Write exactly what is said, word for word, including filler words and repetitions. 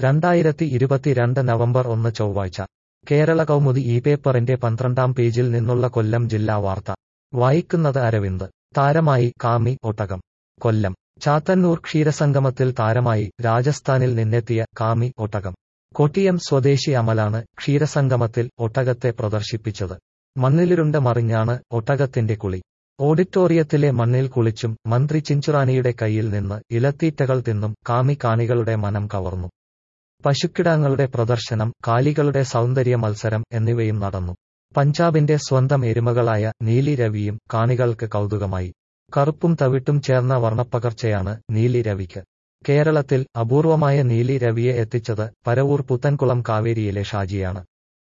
രണ്ടായിരത്തി ഇരുപത്തിരണ്ട് നവംബർ ഒന്ന് ചൊവ്വാഴ്ച കേരള കൗമുദി ഈ പേപ്പറിന്റെ പന്ത്രണ്ടാം പേജിൽ നിന്നുള്ള കൊല്ലം ജില്ലാ വാർത്ത വായിക്കുന്നത് അരവിന്ദ്. താരമായി കാമി ഒട്ടകം. കൊല്ലം ചാത്തന്നൂർ ക്ഷീരസംഗമത്തിൽ താരമായി രാജസ്ഥാനിൽ നിന്നെത്തിയ കാമി ഒട്ടകം. കൊട്ടിയം സ്വദേശി അമലാണ് ക്ഷീരസംഗമത്തിൽ ഒട്ടകത്തെ പ്രദർശിപ്പിച്ചത്. മണ്ണിലിരുണ്ട് മറിഞ്ഞാണ് ഒട്ടകത്തിന്റെ കുളി. ഓഡിറ്റോറിയത്തിലെ മണ്ണിൽ കുളിച്ചും മന്ത്രി ചിഞ്ചുറാണിയുടെ കയ്യിൽ നിന്ന് ഇലത്തീറ്റകൾ തിന്നും കാമി കാണികളുടെ മനം കവർന്നു. പശുക്കിടാങ്ങളുടെ പ്രദർശനം, കാലികളുടെ സൗന്ദര്യ മത്സരം എന്നിവയും നടന്നു. പഞ്ചാബിന്റെ സ്വന്തം എരുമകളായ നീലി രവിയും കാണികൾക്ക് കൗതുകമായി. കറുപ്പും തവിട്ടും ചേർന്ന വർണ്ണപ്പകർച്ചയാണ് നീലി രവിക്ക്. കേരളത്തിൽ അപൂർവമായ നീലി രവിയെ എത്തിച്ചത് പരവൂർ പുത്തൻകുളം കാവേരിയിലെ ഷാജിയാണ്.